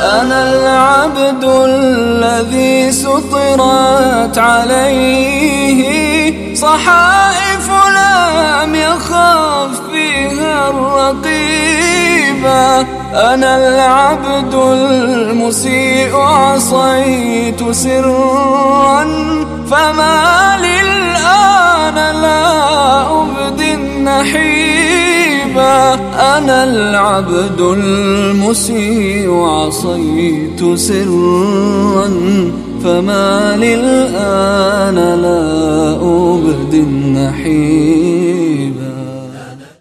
أنا العبد الذي سطرت عليه صحائف لم يخف فيها الرقيبة. أنا العبد المسيء عصيت سرا، فما لي الآن لا أبدي النحيبة. أنا العبد المسيء عصيت سرا، فما لي الآن لا أبدي النحيبة.